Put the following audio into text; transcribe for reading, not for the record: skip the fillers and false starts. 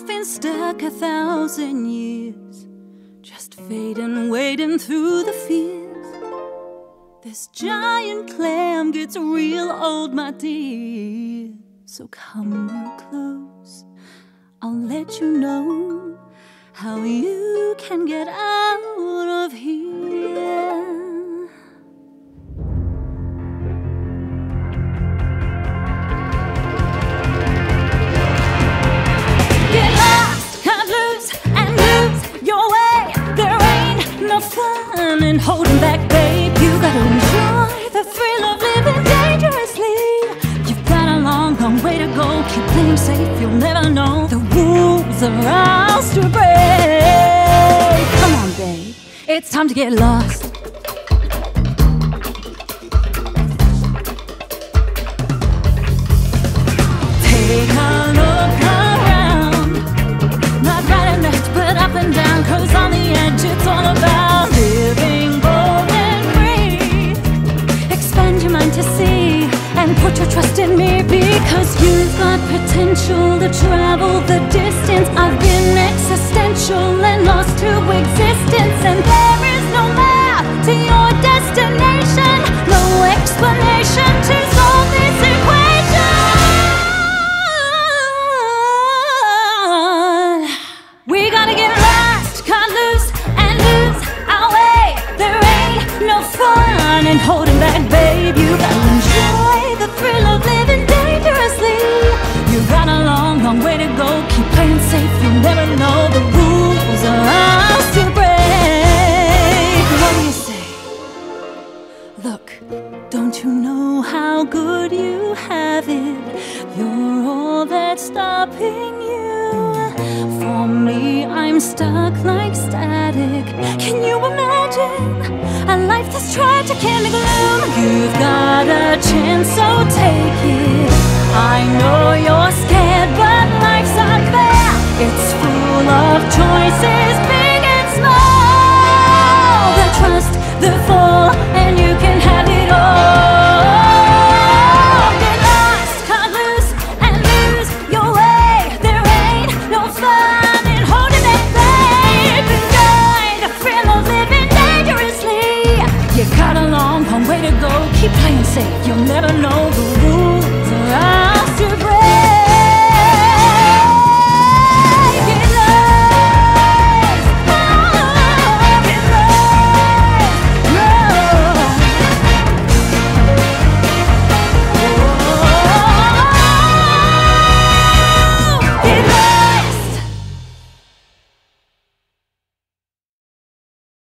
I've been stuck 1,000 years, just fading, wading through the fears. This giant clam gets real old, my dear. So come real close, I'll let you know how you can get out of here. Get lost, cut loose, and lose your way. There ain't no fun in holding back, babe. You gotta enjoy the thrill of living dangerously. You've got a long, long way to go. Keep playing safe, you'll never know the rules are ours to break. Come on, babe, it's time to get lost. Take a look around, not right and left, but up and down. 'Cause on the edge it's all about living bold and free. Expand your mind to see, and put your trust in me. Because you've got potential to travel the distance. I've been existential and lost to existence. And there is no map to your destination, no explanation to solve this equation. We gotta get lost, cut loose, and lose our way. There ain't no fun in holding back, babe. You gotta enjoy the thrill of living dangerously. You've got a long, long way to go. Keep playing safe, you'll never know the rules are ours to break. What do you say? Look, don't you know how good you have it? You're all that's stopping you. For me, I'm stuck like static. Can you imagine a life that's tragic in the gloom? You've got a chance, so take it. I know you're scared, but life's unfair. It's full of choices, big and small. The trust, the